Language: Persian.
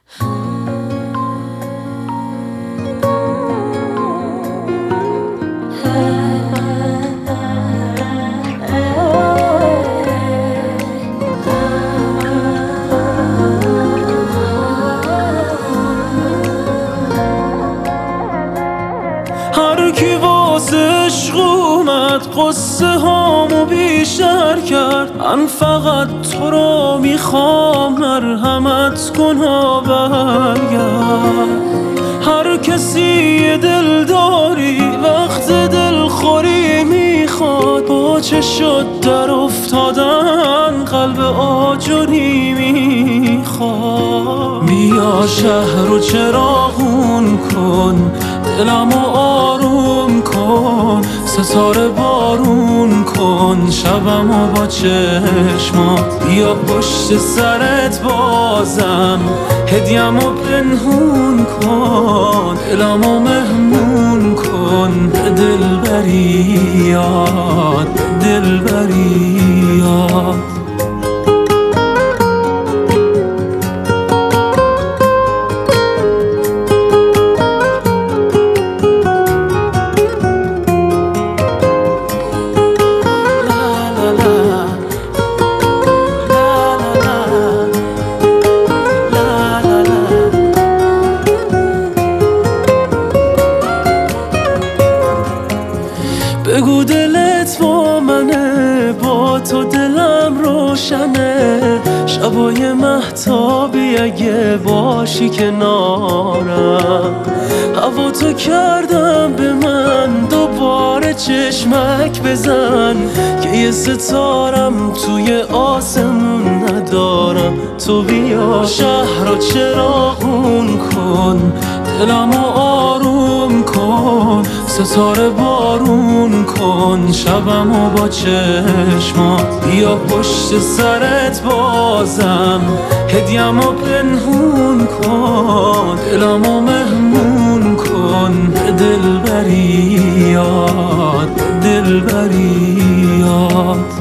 هر کی واسه عشق اومد قصه هامو بیشتر کرد. من فقط تو رو میخوام، مرحمت کن ها برگرد. هر کسی دل داری وقت دلخوری میخواد، با چه شد در افتادن قلب آجری میخواد. بیا شهر رو چراغون کن، دلمو آروم کن، ستاره بارون کن شبمو با چشمات. بیا پشت سرت بازم هدیه‌مو پنهون کن، دلمو مهمون کن به دلبریات، دلبریات. بگو دلت با منه، با تو دلم روشنه. شبای مهتابی اگه باشی کنارم، هوا تو کردم به من دوباره چشمک بزن که یه ستارم توی آسمون ندارم. تو بیا شهر رو چراغون کن، دلمو آروم کن، ستاره بارون کن شبمو با چشمات. بیا پشت سرت بازم هدیه‌مو پنهون کن، دلمو مهمون کن به دلبریات، دلبریات.